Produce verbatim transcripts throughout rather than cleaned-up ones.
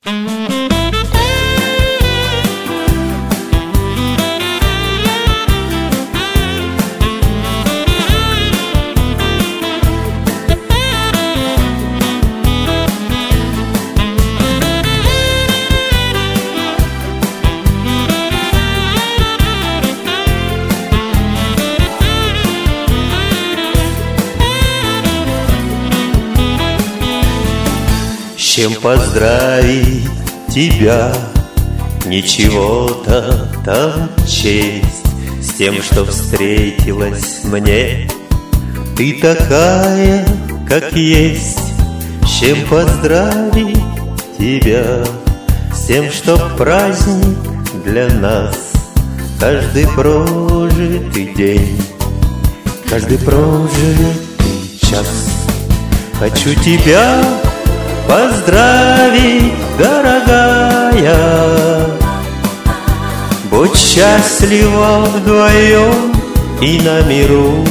С чем поздравить тебя, ничего-то там честь, с тем, что встретилась мне. Ты такая, как есть. С чем поздравить тебя, с тем, что праздник для нас. Каждый прожитый день, каждый прожитый час. Хочу тебя поздравить, дорогая, будь счастлива вдвоем и на миру.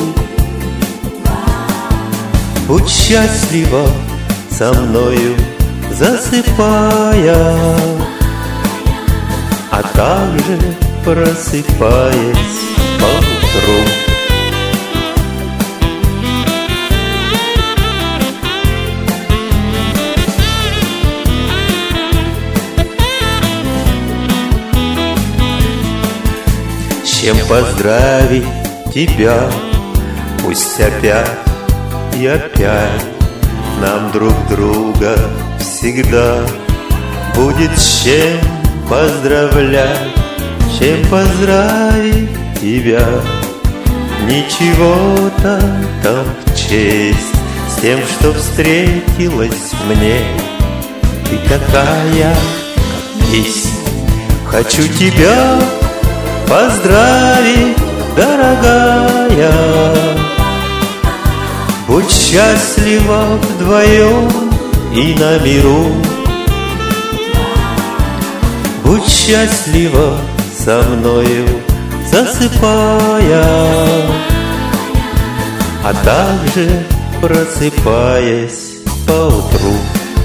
Будь счастлива со мною, засыпая, а также просыпаясь поутру. Чем поздравить тебя, пусть опять и опять нам друг друга всегда будет с чем поздравлять. Чем поздравить тебя, ничего-то там в честь, с тем, что встретилась мне. Ты такая, как есть. Хочу тебя поздравить, дорогая, будь счастлива вдвоем и на миру. Будь счастлива со мною, засыпая, а также просыпаясь поутру.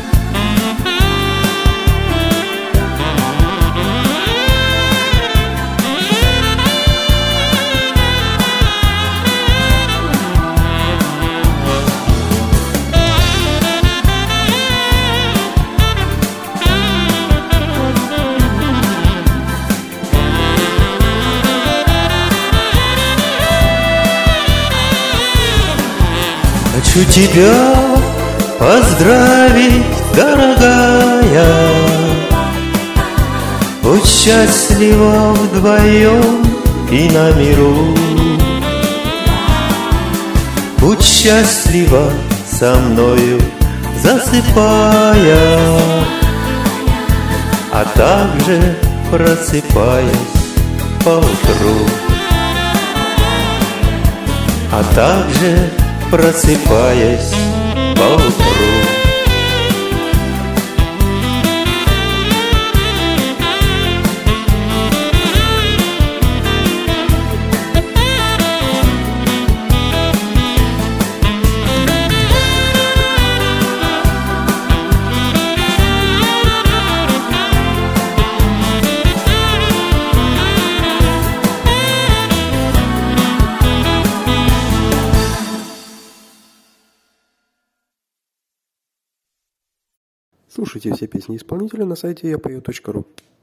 Хочу тебя поздравить, дорогая, будь счастлива вдвоем и на миру. Будь счастлива со мною, засыпая, а также просыпаясь поутру. А также просыпаясь поутру. Слушайте все песни исполнителя на сайте я пою точка ру.